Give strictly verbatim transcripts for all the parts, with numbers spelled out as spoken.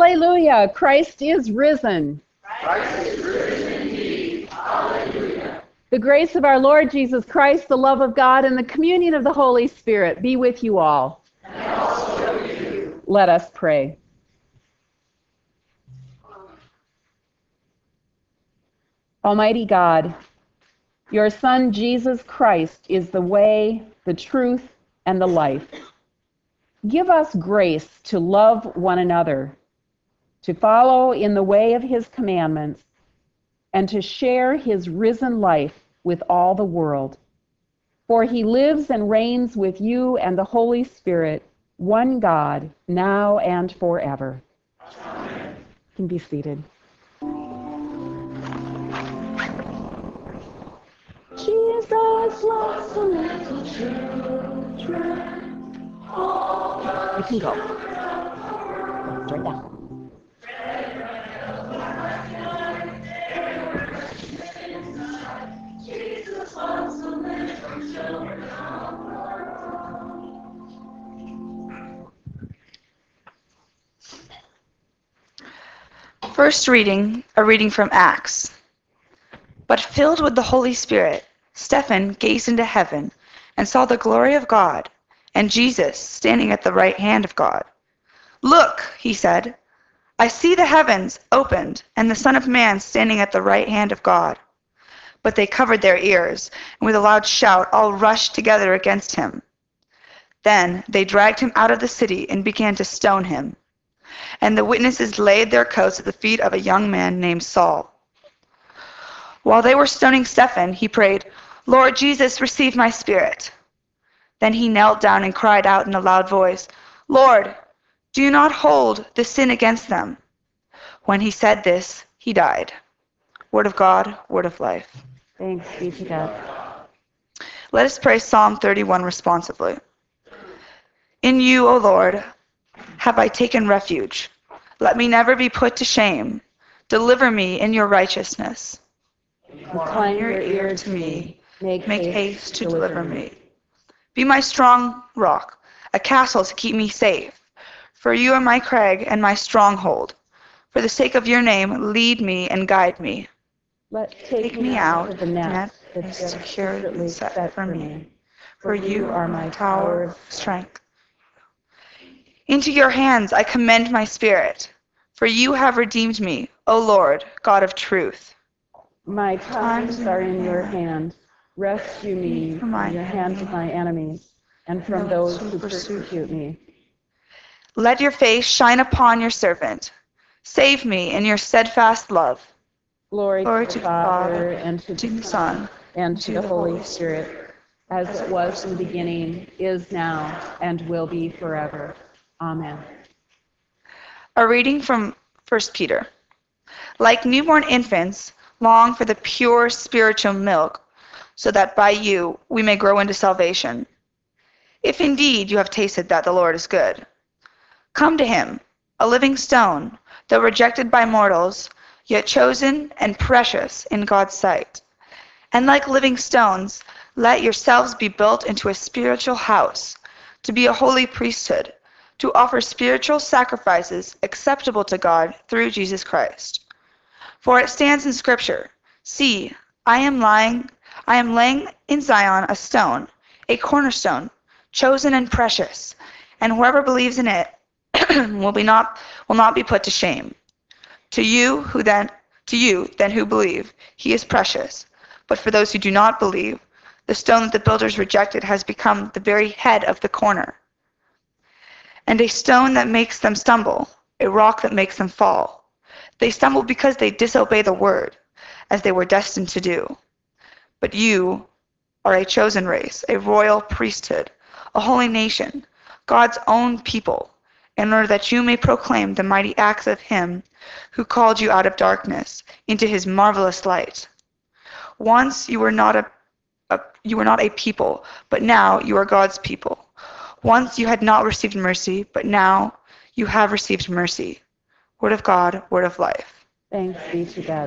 Hallelujah! Christ is risen. Christ is risen indeed. Hallelujah. The grace of our Lord Jesus Christ, the love of God, and the communion of the Holy Spirit be with you all. And also with you. Let us pray. Almighty God, your Son Jesus Christ is the way, the truth, and the life. Give us grace to love one another, to follow in the way of his commandments, and to share his risen life with all the world. For he lives and reigns with you and the Holy Spirit, one God, now and forever. Amen. You can be seated. Jesus loves the little children. You can go. Straight down. Jesus loves the little children. First reading, a reading from Acts. But filled with the Holy Spirit, Stephen gazed into heaven and saw the glory of God and Jesus standing at the right hand of God. Look, he said, I see the heavens opened and the Son of Man standing at the right hand of God. But they covered their ears, and with a loud shout all rushed together against him. Then they dragged him out of the city and began to stone him. And the witnesses laid their coats at the feet of a young man named Saul. While they were stoning Stephen, he prayed, Lord Jesus, receive my spirit. Then he knelt down and cried out in a loud voice, Lord, do not hold this sin against them. When he said this, he died. Word of God, word of life. Thanks be to God. Let us pray Psalm thirty-one responsively. In you, O Lord, have I taken refuge. Let me never be put to shame. Deliver me in your righteousness. Incline your ear to me. Make, Make haste to deliver me. Be my strong rock, a castle to keep me safe. For you are my crag and my stronghold. For the sake of your name, lead me and guide me. Let Take me out of the net that is securely set for me. For you are my tower of strength. Into your hands I commend my spirit. For you have redeemed me, O Lord, God of truth. My times are in your hand. Rescue me from the hands of my enemies and from those who persecute me. Let your face shine upon your servant. Save me in your steadfast love. Glory, Glory to the Father, and to the Son, and to the Holy Spirit, as it was in the beginning, is now, and will be forever. Amen. A reading from First Peter. Like newborn infants, long for the pure spiritual milk, so that by you we may grow into salvation. If indeed you have tasted that the Lord is good. Come to him, a living stone, though rejected by mortals, yet chosen and precious in God's sight. And like living stones, let yourselves be built into a spiritual house, to be a holy priesthood, to offer spiritual sacrifices acceptable to God through Jesus Christ. For it stands in Scripture, see, I am lying, I am laying in Zion a stone, a cornerstone, chosen and precious, and whoever believes in it will be not will not be put to shame. To you who then to you then who believe, he is precious. But for those who do not believe, the stone that the builders rejected has become the very head of the corner, and a stone that makes them stumble, a rock that makes them fall. They stumble because they disobey the word, as they were destined to do. But you are a chosen race, a royal priesthood, a holy nation, God's own people, in order that you may proclaim the mighty acts of him who called you out of darkness into his marvelous light. Once you were not a, a you were not a people, but now you are God's people. Once you had not received mercy, but now you have received mercy. Word of God, word of life. Thanks be to God.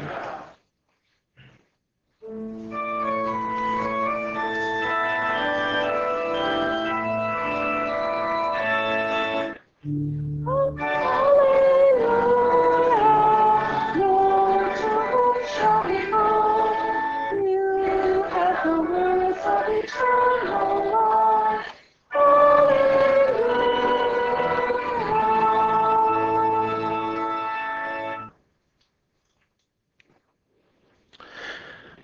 Hallelujah.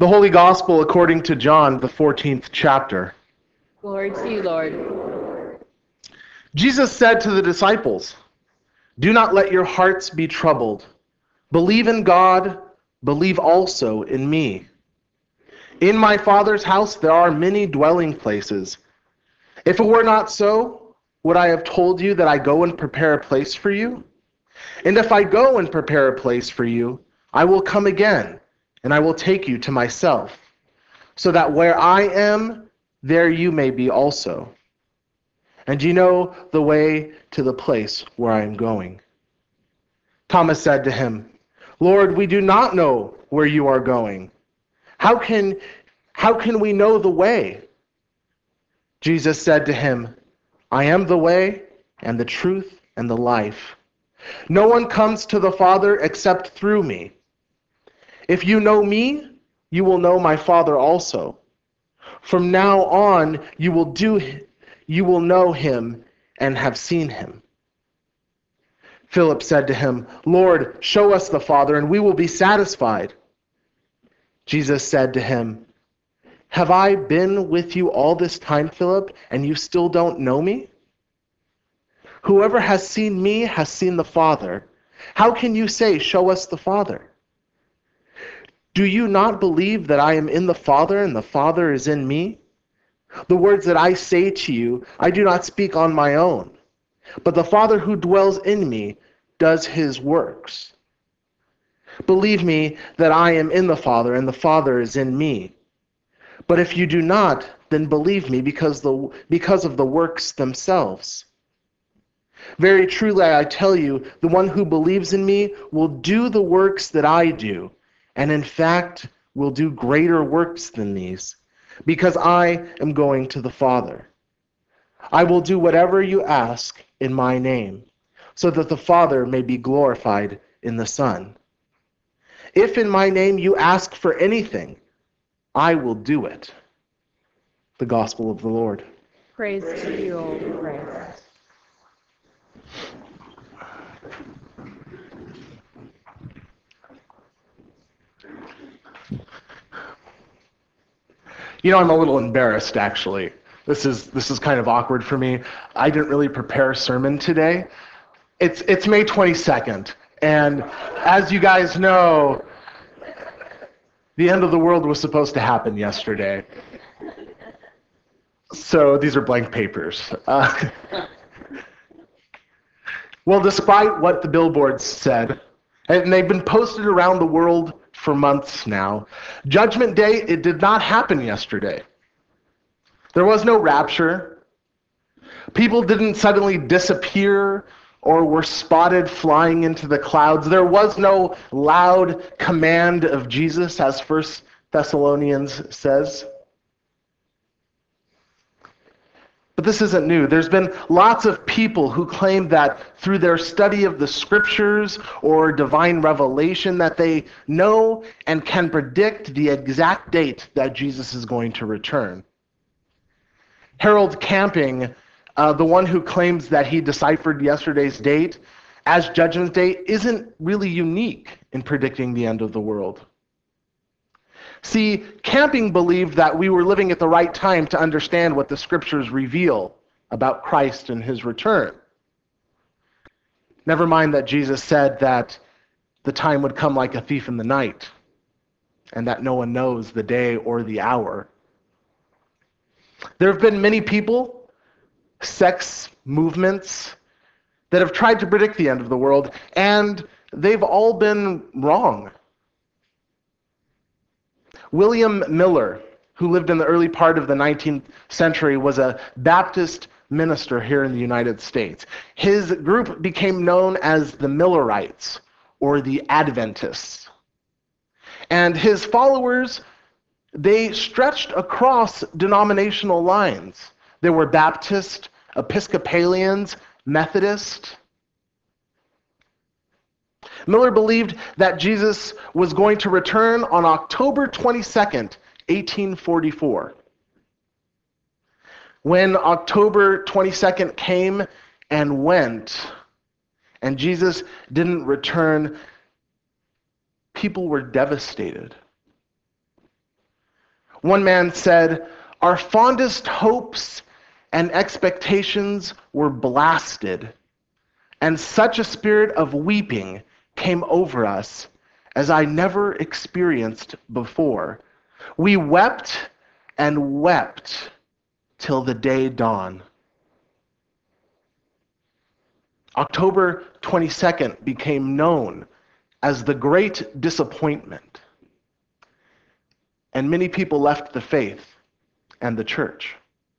The Holy Gospel according to John, the fourteenth chapter. Glory to you, Lord. Jesus said to the disciples, "Do not let your hearts be troubled. Believe in God, believe also in me. In my Father's house there are many dwelling places. If it were not so, would I have told you that I go and prepare a place for you? And if I go and prepare a place for you, I will come again, and I will take you to myself, so that where I am, there you may be also. And you know the way to the place where I am going." Thomas said to him, "Lord, we do not know where you are going. How can, how can we know the way?" Jesus said to him, "I am the way and the truth and the life. No one comes to the Father except through me. If you know me, you will know my Father also. From now on, you will do you will know him and have seen him." Philip said to him, "Lord, show us the Father, and we will be satisfied." Jesus said to him, "Have I been with you all this time, Philip, and you still don't know me? Whoever has seen me has seen the Father. How can you say, 'Show us the Father'? Do you not believe that I am in the Father and the Father is in me? The words that I say to you, I do not speak on my own, but the Father who dwells in me does his works. Believe me that I am in the Father and the Father is in me. But if you do not, then believe me because the because of the works themselves. Very truly I tell you, the one who believes in me will do the works that I do, and in fact will do greater works than these, because I am going to the Father. I will do whatever you ask in my name, so that the Father may be glorified in the Son. If in my name you ask for anything, I will do it." The Gospel of the Lord. Praise to you, O Christ. You know, I'm a little embarrassed, actually. This is this is kind of awkward for me. I didn't really prepare a sermon today. It's it's May twenty-second, and as you guys know, the end of the world was supposed to happen yesterday. So these are blank papers. Uh, well, despite what the billboards said, and they've been posted around the world for months now, Judgment Day, it did not happen yesterday. There was no rapture. People didn't suddenly disappear or were spotted flying into the clouds. There was no loud command of Jesus, as First Thessalonians says. But this isn't new. There's been lots of people who claim that through their study of the scriptures or divine revelation that they know and can predict the exact date that Jesus is going to return. Harold Camping, uh, the one who claims that he deciphered yesterday's date as Judgment Day, isn't really unique in predicting the end of the world. See, Camping believed that we were living at the right time to understand what the scriptures reveal about Christ and his return. Never mind that Jesus said that the time would come like a thief in the night, and that no one knows the day or the hour. There have been many people, sex movements, that have tried to predict the end of the world, and they've all been wrong. William Miller, who lived in the early part of the nineteenth century, was a Baptist minister here in the United States. His group became known as the Millerites, or the Adventists. And his followers, they stretched across denominational lines. There were Baptist, Episcopalians, Methodist. Miller believed that Jesus was going to return on October twenty-second, eighteen forty-four. When October twenty-second came and went, and Jesus didn't return, people were devastated. One man said, "Our fondest hopes and expectations were blasted, and such a spirit of weeping came over us as I never experienced before. We wept and wept till the day dawned." October twenty-second became known as the Great Disappointment, and many people left the faith and the church.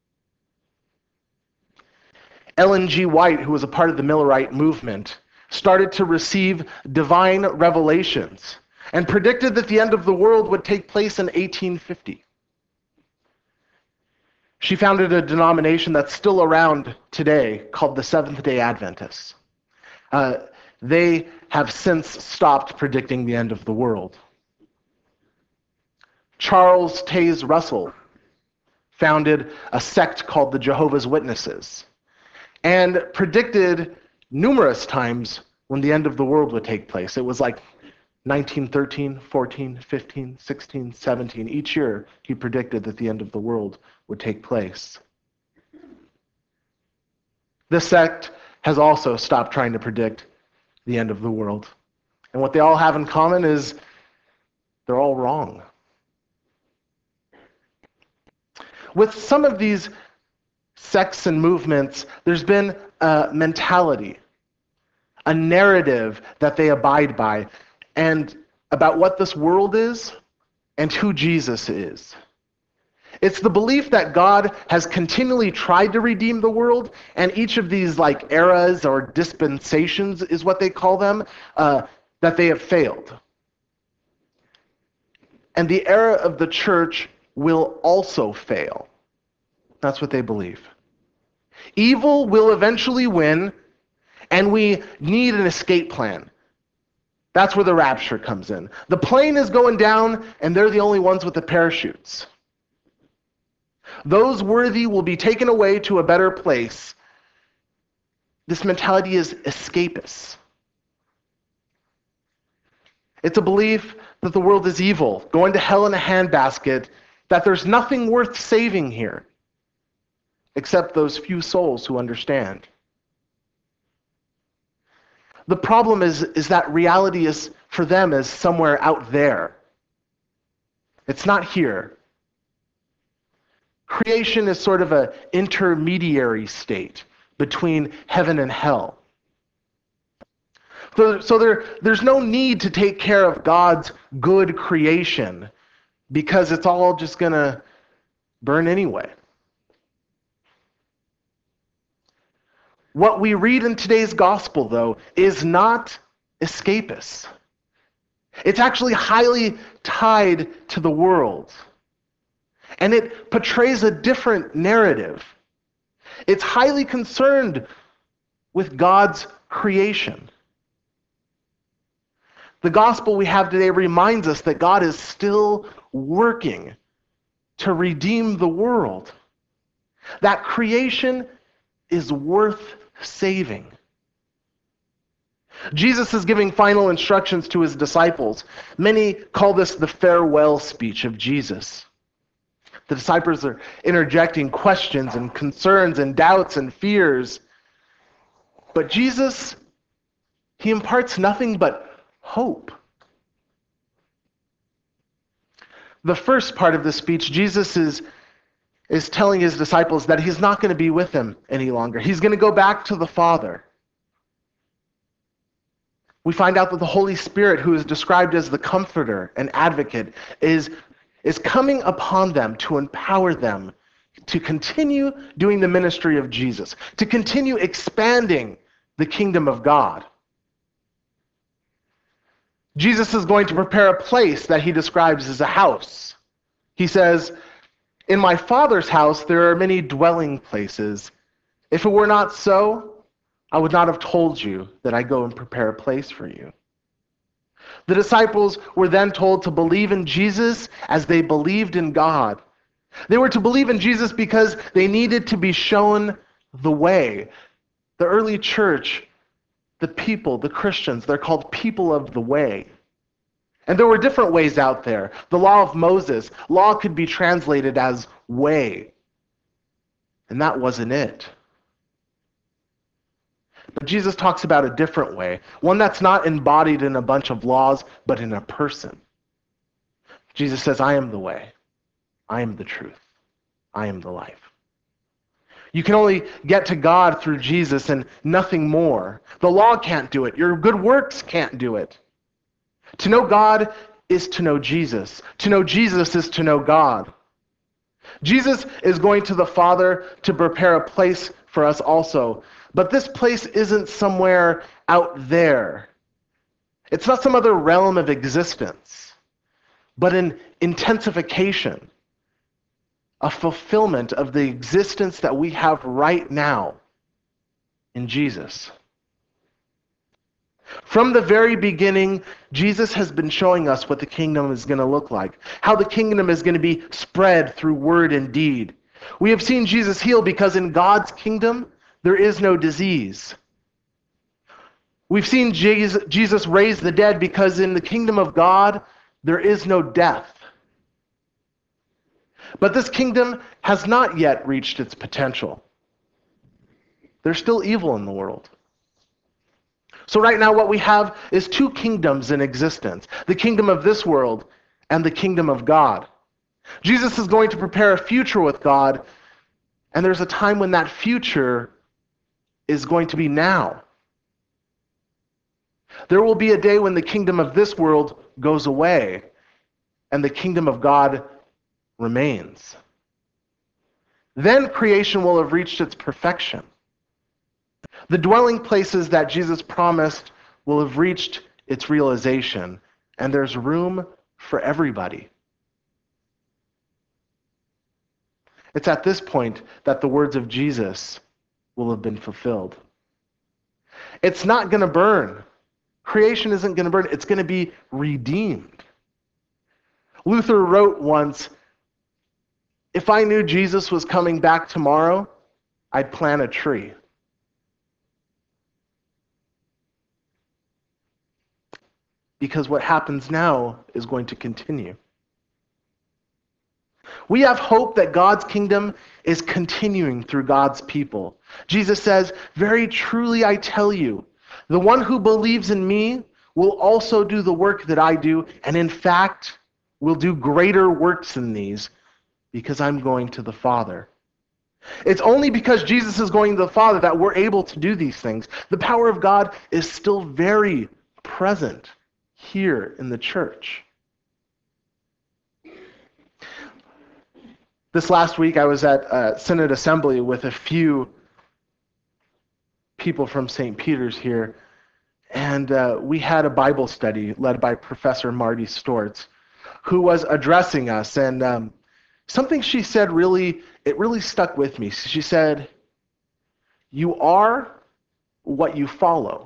Ellen G. White, who was a part of the Millerite movement, started to receive divine revelations and predicted that the end of the world would take place in eighteen fifty. She founded a denomination that's still around today called the Seventh-day Adventists. Uh, they have since stopped predicting the end of the world. Charles Taze Russell founded a sect called the Jehovah's Witnesses and predicted numerous times when the end of the world would take place. It was like nineteen thirteen, fourteen, fifteen, sixteen, seventeen. Each year he predicted that the end of the world would take place. This sect has also stopped trying to predict the end of the world. And what they all have in common is they're all wrong. With some of these sects and movements, there's been a mentality, a narrative that they abide by, and about what this world is and who Jesus is. It's the belief that God has continually tried to redeem the world, and each of these like eras or dispensations is what they call them, uh, that they have failed. And the era of the church will also fail. That's what they believe. Evil will eventually win, and we need an escape plan. That's where the rapture comes in. The plane is going down, and they're the only ones with the parachutes. Those worthy will be taken away to a better place. This mentality is escapist. It's a belief that the world is evil, going to hell in a handbasket, that there's nothing worth saving here, except those few souls who understand. The problem is, is that reality is, for them, is somewhere out there. It's not here. Creation is sort of an intermediary state between heaven and hell. So, so there, there's no need to take care of God's good creation because it's all just going to burn anyway. What we read in today's gospel, though, is not escapist. It's actually highly tied to the world. And it portrays a different narrative. It's highly concerned with God's creation. The gospel we have today reminds us that God is still working to redeem the world. That creation is worth saving. Jesus is giving final instructions to his disciples. Many call this the farewell speech of Jesus. The disciples are interjecting questions and concerns and doubts and fears. But Jesus, he imparts nothing but hope. The first part of the speech, Jesus is, is telling his disciples that he's not going to be with them any longer. He's going to go back to the Father. We find out that the Holy Spirit, who is described as the Comforter and Advocate, is is coming upon them to empower them to continue doing the ministry of Jesus, to continue expanding the kingdom of God. Jesus is going to prepare a place that he describes as a house. He says, "In my Father's house there are many dwelling places. If it were not so, I would not have told you that I go and prepare a place for you." The disciples were then told to believe in Jesus as they believed in God. They were to believe in Jesus because they needed to be shown the way. The early church, the people, the Christians, they're called people of the way. And there were different ways out there. The law of Moses, law could be translated as way. And that wasn't it. But Jesus talks about a different way, one that's not embodied in a bunch of laws, but in a person. Jesus says, I am the way. I am the truth. I am the life. You can only get to God through Jesus and nothing more. The law can't do it. Your good works can't do it. To know God is to know Jesus. To know Jesus is to know God. Jesus is going to the Father to prepare a place for us also. But this place isn't somewhere out there. It's not some other realm of existence, but an intensification, a fulfillment of the existence that we have right now in Jesus. From the very beginning, Jesus has been showing us what the kingdom is going to look like, how the kingdom is going to be spread through word and deed. We have seen Jesus heal because in God's kingdom, there is no disease. We've seen Jesus raise the dead because in the kingdom of God, there is no death. But this kingdom has not yet reached its potential. There's still evil in the world. So right now what we have is two kingdoms in existence, the kingdom of this world and the kingdom of God. Jesus is going to prepare a future with God, and there's a time when that future is going to be now. There will be a day when the kingdom of this world goes away and the kingdom of God remains. Then creation will have reached its perfection. The dwelling places that Jesus promised will have reached its realization, and there's room for everybody. It's at this point that the words of Jesus will have been fulfilled. It's not going to burn. Creation isn't going to burn. It's going to be redeemed. Luther wrote once, if I knew Jesus was coming back tomorrow, I'd plant a tree. Because what happens now is going to continue. We have hope that God's kingdom is continuing through God's people. Jesus says, very truly I tell you, the one who believes in me will also do the work that I do, and in fact, will do greater works than these, because I'm going to the Father. It's only because Jesus is going to the Father that we're able to do these things. The power of God is still very present here in the church. This last week, I was at a Synod Assembly with a few people from Saint Peter's here, and uh, we had a Bible study led by Professor Marty Stortz, who was addressing us, and um, something she said really, it really stuck with me. She said, you are what you follow.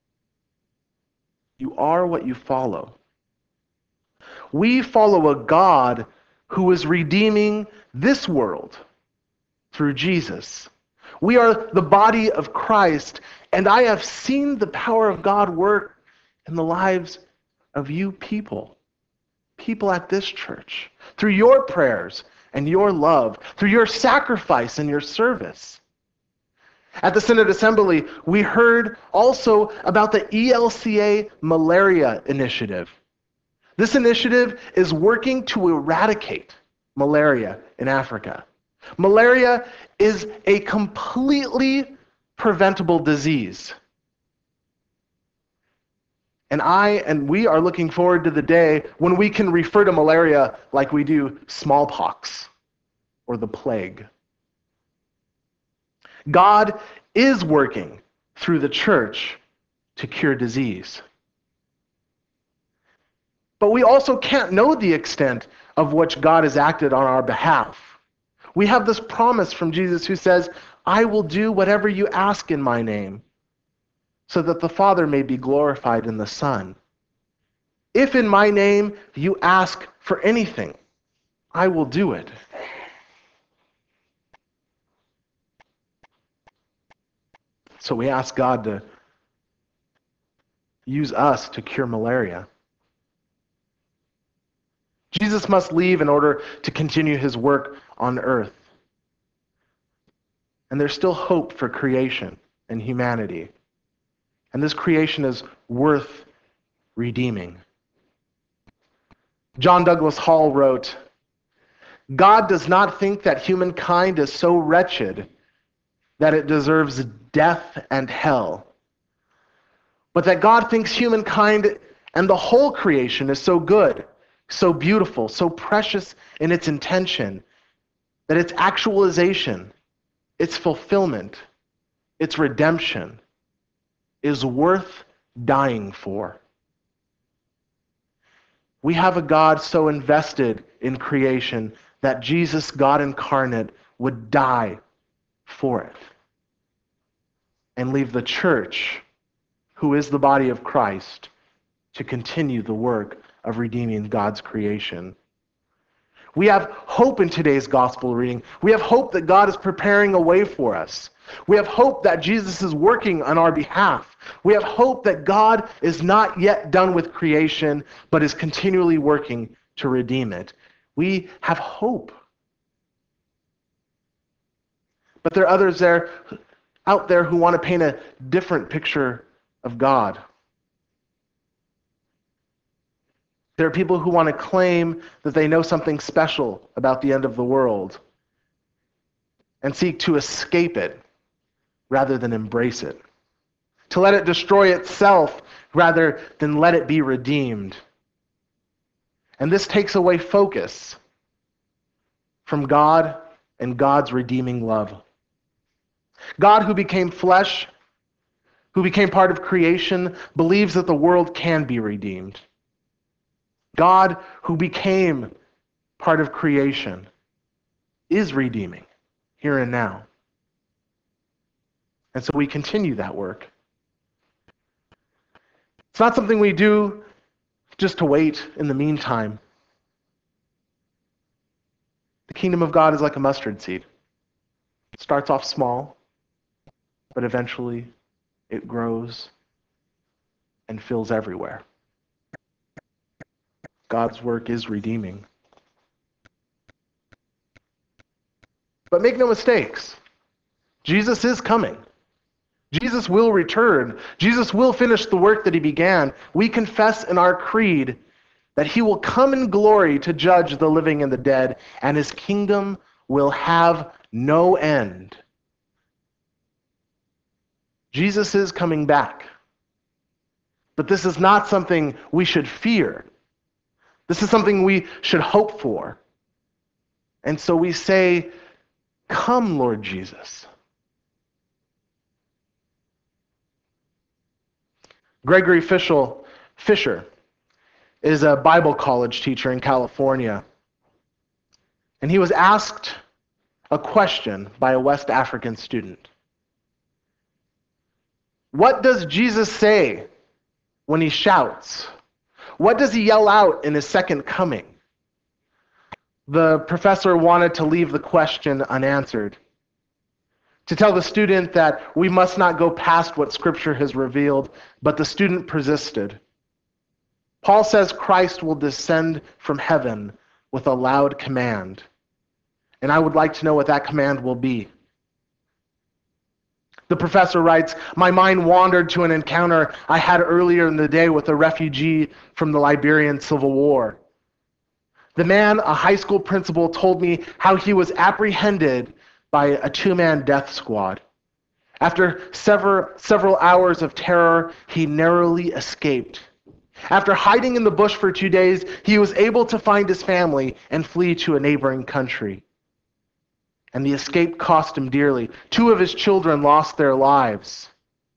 You are what you follow. We follow a God who is redeeming this world through Jesus. We are the body of Christ, and I have seen the power of God work in the lives of you people, people at this church, through your prayers and your love, through your sacrifice and your service. At the Synod Assembly, we heard also about the E L C A Malaria Initiative. This initiative is working to eradicate malaria in Africa. Malaria is a completely preventable disease. And I and we are looking forward to the day when we can refer to malaria like we do smallpox or the plague. God is working through the church to cure disease. But we also can't know the extent of which God has acted on our behalf. We have this promise from Jesus who says, I will do whatever you ask in my name, so that the Father may be glorified in the Son. If in my name you ask for anything, I will do it. So we ask God to use us to cure malaria. Jesus must leave in order to continue his work on earth. And there's still hope for creation and humanity. And this creation is worth redeeming. John Douglas Hall wrote, "God does not think that humankind is so wretched that it deserves death and hell, but that God thinks humankind and the whole creation is so good, so beautiful, so precious in its intention, that its actualization, its fulfillment, its redemption is worth dying for." We have a God so invested in creation that Jesus, God incarnate, would die for it and leave the church, who is the body of Christ, to continue the work of redeeming God's creation. We have hope in today's gospel reading. We have hope that God is preparing a way for us. We have hope that Jesus is working on our behalf. We have hope that God is not yet done with creation, but is continually working to redeem it. We have hope. But there are others there, out there who want to paint a different picture of God. There are people who want to claim that they know something special about the end of the world and seek to escape it rather than embrace it, to let it destroy itself rather than let it be redeemed. And this takes away focus from God and God's redeeming love. God, who became flesh, who became part of creation, believes that the world can be redeemed. God, who became part of creation, is redeeming here and now. And so we continue that work. It's not something we do just to wait in the meantime. The kingdom of God is like a mustard seed. It starts off small, but eventually it grows and fills everywhere. God's work is redeeming. But make no mistakes, Jesus is coming. Jesus will return. Jesus will finish the work that he began. We confess in our creed that he will come in glory to judge the living and the dead, and his kingdom will have no end. Jesus is coming back. But this is not something we should fear. This is something we should hope for. And so we say, "Come, Lord Jesus." Gregory Fischel, Fisher is a Bible college teacher in California. And he was asked a question by a West African student. What does Jesus say when he shouts? What does he yell out in his second coming? The professor wanted to leave the question unanswered, to tell the student that we must not go past what Scripture has revealed, but the student persisted. Paul says Christ will descend from heaven with a loud command, and I would like to know what that command will be. The professor writes, "My mind wandered to an encounter I had earlier in the day with a refugee from the Liberian Civil War. The man, a high school principal, told me how he was apprehended by a two-man death squad. After several, several hours of terror, he narrowly escaped. After hiding in the bush for two days, he was able to find his family and flee to a neighboring country. And the escape cost him dearly. Two of his children lost their lives.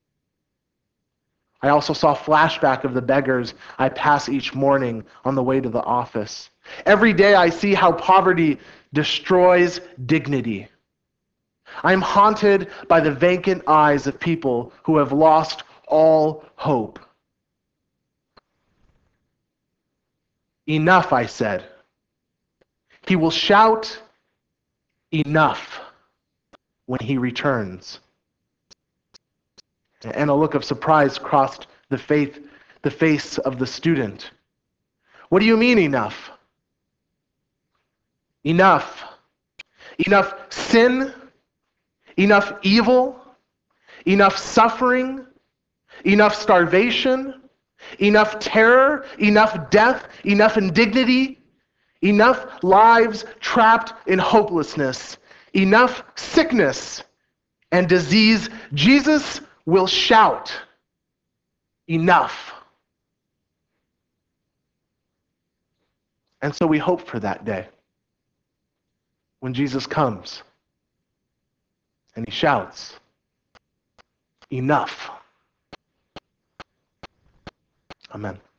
I also saw flashback of the beggars I pass each morning on the way to the office. Every day I see how poverty destroys dignity. I am haunted by the vacant eyes of people who have lost all hope." "Enough," I said. "He will shout, 'Enough,' when he returns." And a look of surprise crossed the, faith, the face of the student. "What do you mean, enough?" Enough. Enough sin, enough evil, enough suffering, enough starvation, enough terror, enough death, enough indignity, enough lives trapped in hopelessness, enough sickness and disease. Jesus will shout, enough. And so we hope for that day when Jesus comes and he shouts, enough. Amen.